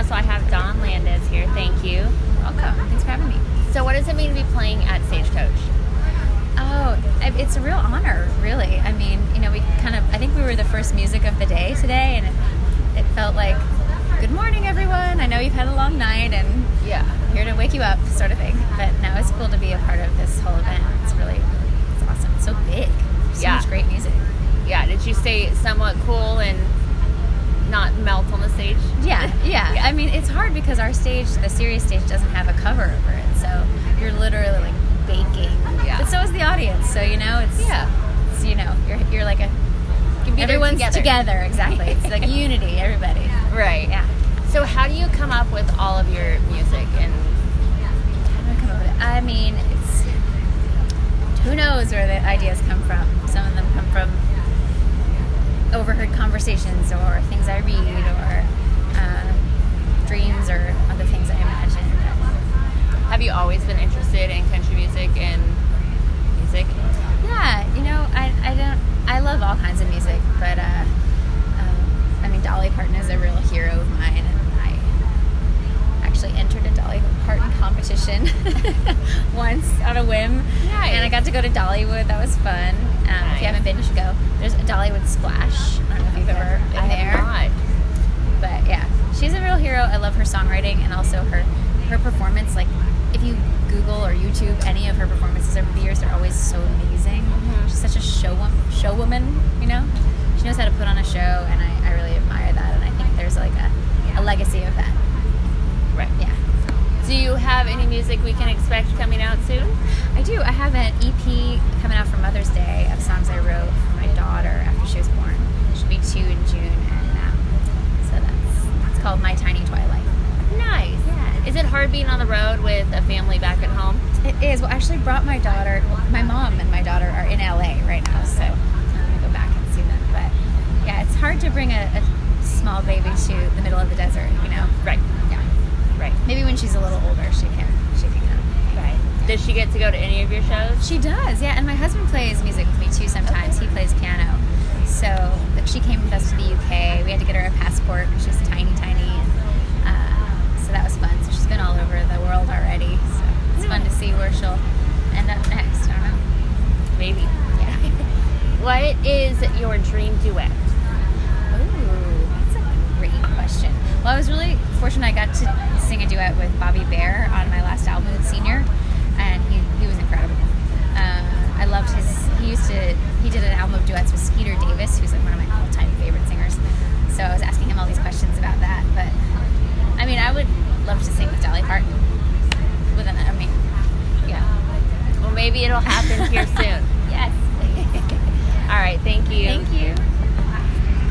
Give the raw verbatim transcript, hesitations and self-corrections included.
also I have Dawn Landis here. Thank you. Welcome. Thanks for having me. So what does it mean to be playing at Stagecoach? Oh, it's a real honor, really. I mean, you know, we kind of, I think we were the first music of the day today, and it, it felt like, good morning, everyone. I know you've had a long night, and yeah, I'm here to wake you up, sort of thing. But no, it's cool to be a part of this whole event. It's really, it's awesome. It's so big. So yeah. much great music. Yeah, did you stay somewhat cool and not melt on the stage? Yeah, yeah, yeah. I mean, it's hard because our stage, the Sirius stage, doesn't have a cover over it. So you're literally like baking. Yeah. But so is the audience. So, you know, it's, yeah. it's you know, you're you're like a, you be everyone's together. together. Exactly. It's like unity, everybody. Right. Yeah. So how do you come up with all of your music? And how do I come up with it? I mean, it's, who knows where the ideas come from. Some of them come from overheard conversations or things I read or uh, dreams or other things I imagine. Have you always been interested in country music and music? Yeah, you know, I, I don't, I love all kinds of music, but uh, um, I mean, Dolly Parton is a real hero of mine, and I actually entered a Dolly Parton competition once on a whim. Nice. And I got to go to Dollywood. That was fun. Um, Nice. If you haven't been, you should go. There's a Dollywood Splash. I don't know if you've ever been I there. have not. But yeah, she's a real hero. I love her songwriting and also her her performance. Like, if you Google or YouTube any of her performances over the years, they're always so amazing. Mm-hmm. She's such a show show woman, you know. She knows how to put on a show, and I, I really admire that. And I think there's like a, a legacy of that. Right. Yeah. Do you have any music we can expect coming out soon? I do. I have an E P coming out for Mother's Day of songs I wrote for my daughter after she was born. It should be two in June, and um, so that's it's called My Tiny Twilight. Nice. Yeah. Is it hard being on the road with a family back at home? It is. Well, I actually brought my daughter. Well, my mom and my daughter are in L A right now, so I'm going to go back and see them. But yeah, it's hard to bring a, a small baby to the middle of the desert, you know? Right. Yeah. Right. Maybe when she's a little older, she can she can come. Right. Does she get to go to any of your shows? She does, yeah. And my husband plays music with me too sometimes. He plays piano. So like, she came with us to the U K. We had to get her a passport. She's tiny, tiny. And, uh, so that was fun. So she's been all over the world already. So it's fun to see where she'll end up next. I don't know. Maybe. Yeah. What is your dream duet? Ooh, that's a great question. Well, I was really fortunate I got to sing a duet with Bobby Bear on my last album, Senior, and he, he was incredible. Uh, I loved his, he used to, he did an album of duets with Skeeter Davis, who's like one of my all-time favorite singers. So I was asking him all these questions about that, but I mean, I would love to sing with Dolly Parton. With an, I mean, yeah. Well, maybe it'll happen here soon.